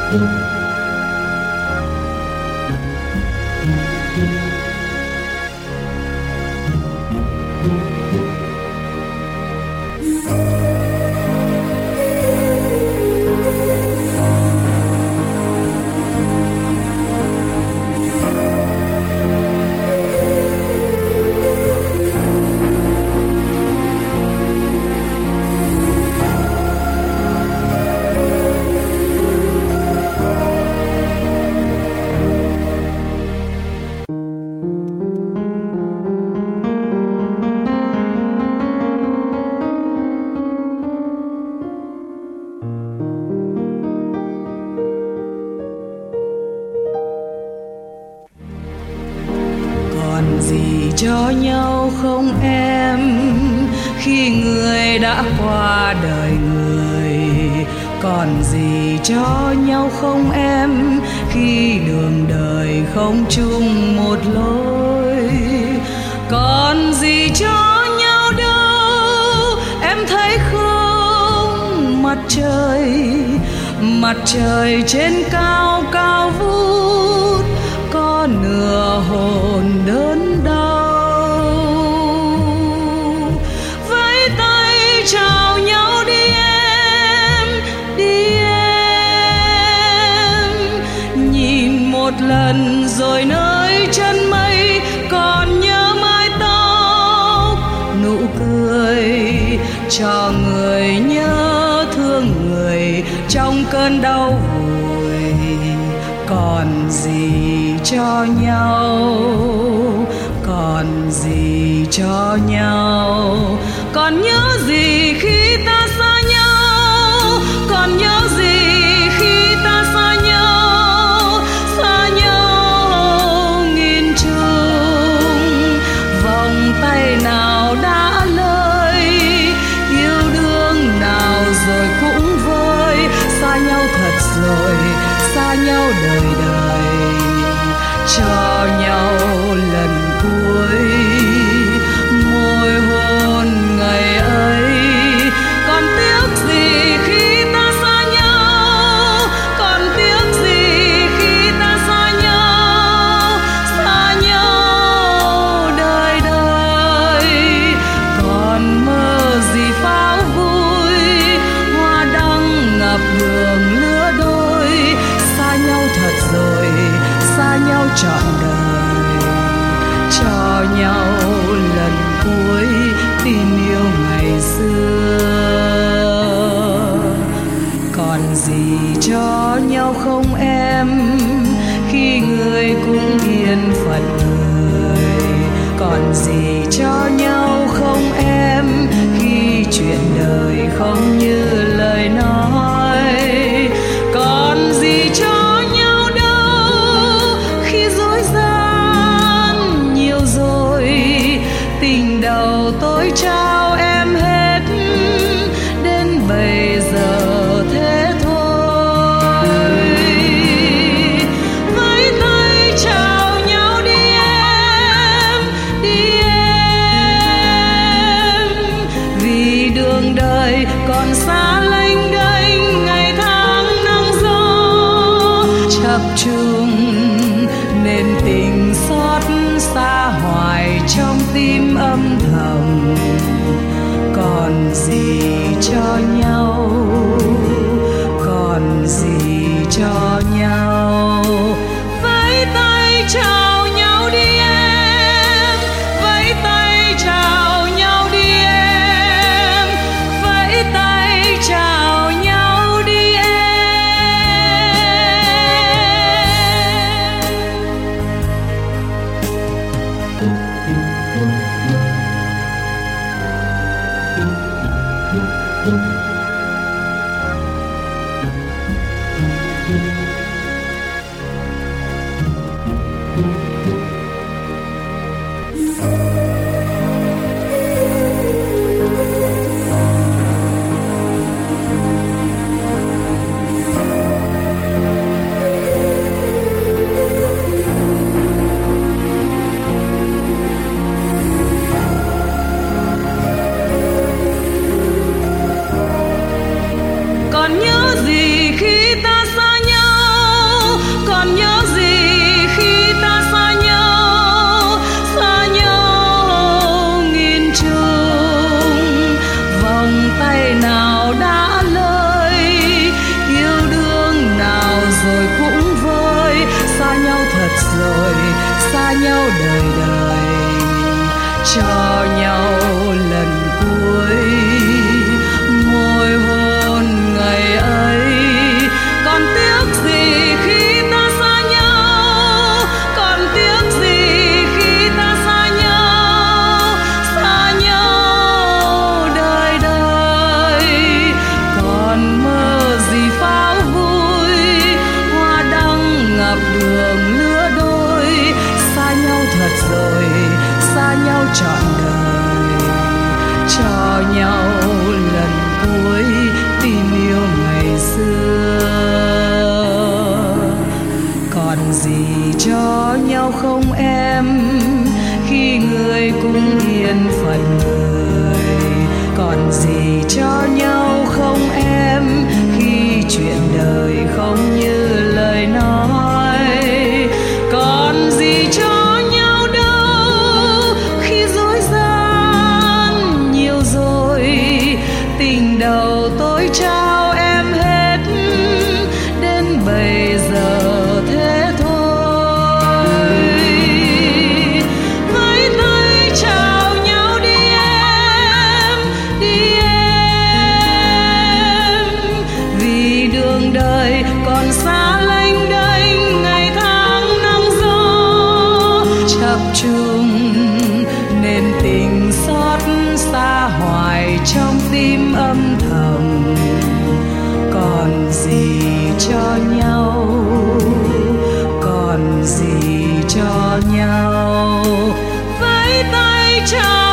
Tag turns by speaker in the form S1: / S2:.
S1: Cho nhau không em, khi người đã qua đời người. Còn gì cho nhau không em, khi đường đời không chung một lối. Còn gì cho nhau đâu, em thấy không? Mặt trời trên cao cao vút, có nửa hồn đớn đau. Chào nhau đi em, nhìn một lần rồi nơi chân mây còn nhớ mái tóc nụ cười cho người nhớ thương người trong cơn đau vùi. Còn gì cho nhau, còn gì cho nhau, còn nhớ gì khi ta xa nhau, còn nhớ gì khi ta xa nhau nghìn trùng. Vòng tay nào đã lơi, yêu đương nào rồi cũng vơi, xa nhau thật rồi, xa nhau đời đời, cho nhau lần cuối môi hôn ngày ấy. Còn tiếc gì khi ta xa nhau, còn tiếc gì khi ta xa nhau đời đời. Còn mơ gì pháo vui, hoa đăng ngập đường lứa đôi, xa nhau thật rồi, xa nhau trọn đời, cho nhau lần cuối tình yêu ngày xưa. Còn gì cho nhau không em, khi người cũng yên phận người. Còn gì cho nhau không em, khi chuyện đời không như lời nói. Còn gì cho nhau đâu, khi dối gian nhiều rồi, tình đầu tôi trao em hết, đến bây giờ thế thôi. Với tay chào nhau đi em, vì đường đời còn xa lênh đênh, ngày tháng nắng gió chập trùng, nên tình xót xa hoài trong tim âm thầm. Còn gì cho nhau, còn gì cho nhau, với tay chào nhau đi em, với tay chào nhau đi em, với tay chào nhau đi em. xa nhau đời đời, cho nhau lần cuối môi hôn ngày ấy. Còn tiếc gì khi ta xa nhau, còn tiếc gì khi ta xa nhau đời đời. Còn mơ gì pháo vui, hoa đăng ngập đường lứa đôi, xa nhau thật rồi, xa nhau trọn đời, cho nhau lần cuối tình yêu ngày xưa. Còn gì cho nhau không em, khi người cũng yên phận người. Còn gì cho nhau không em, khi chuyện đời không như lời nói. Còn gì cho nhau đâu, khi dối gian nhiều rồi. Tình đầu tôi trao em hết, đến bây giờ thế thôi. Với tay chào nhau đi em, đi em. Vì đường đời còn xa lênh đênh, ngày tháng năm gió chập trùng, nên tình xót xa hoài trong tim âm thầm. Còn gì cho nhau, còn gì cho nhau, với tay chào